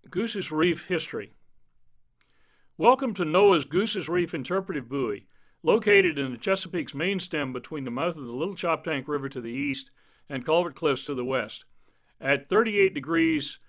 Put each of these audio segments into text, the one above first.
Goose's Reef History. Welcome to NOAA's Goose's Reef Interpretive Buoy, located in the Chesapeake's main stem between the mouth of the Little Choptank River to the east and Culvert Cliffs to the west. At 38 degrees,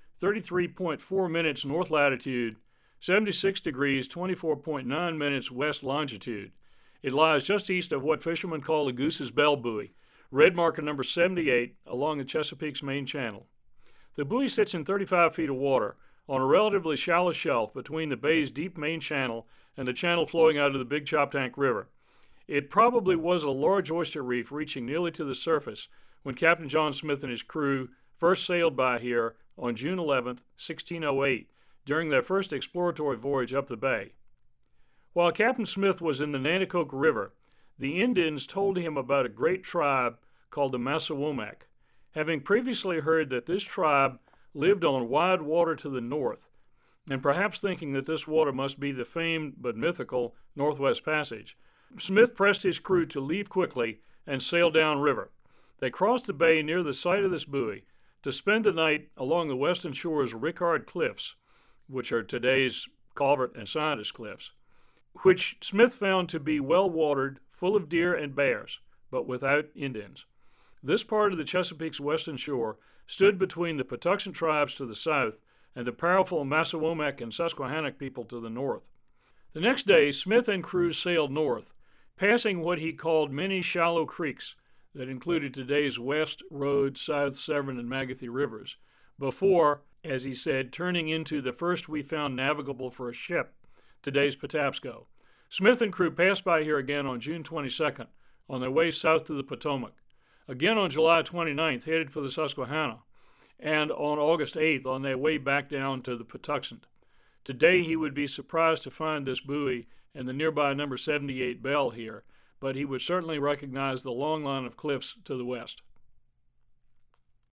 33.4 minutes north latitude, 76 degrees, 24.9 minutes west longitude. It lies just east of what fishermen call the Goose's Bell Buoy, red marker number 78, along the Chesapeake's main channel. The buoy sits in 35 feet of water, on a relatively shallow shelf between the bay's deep main channel and the channel flowing out of the Big Choptank River. It probably was a large oyster reef reaching nearly to the surface when Captain John Smith and his crew first sailed by here on June 11, 1608, during their first exploratory voyage up the bay. While Captain Smith was in the Nanticoke River, the Indians told him about a great tribe called the Massawomack. Having previously heard that this tribe lived on wide water to the north, and perhaps thinking that this water must be the famed but mythical Northwest Passage, Smith pressed his crew to leave quickly and sail downriver. They crossed the bay near the site of this buoy to spend the night along the western shore's Rickard Cliffs, which are today's Culvert and Scientist Cliffs, which Smith found to be well-watered, full of deer and bears, but without Indians. This part of the Chesapeake's western shore stood between the Patuxent tribes to the south and the powerful Massawomack and Susquehannock people to the north. The next day, Smith and crew sailed north, passing what he called many shallow creeks that included today's West, Road, South, Severn, and Magathie rivers, before, as he said, turning into the first we found navigable for a ship, today's Patapsco. Smith and crew passed by here again on June 22nd on their way south to the Potomac, again on July 29th headed for the Susquehanna, and on August 8th on their way back down to the Patuxent. Today he would be surprised to find this buoy and the nearby number 78 bell here, but he would certainly recognize the long line of cliffs to the west.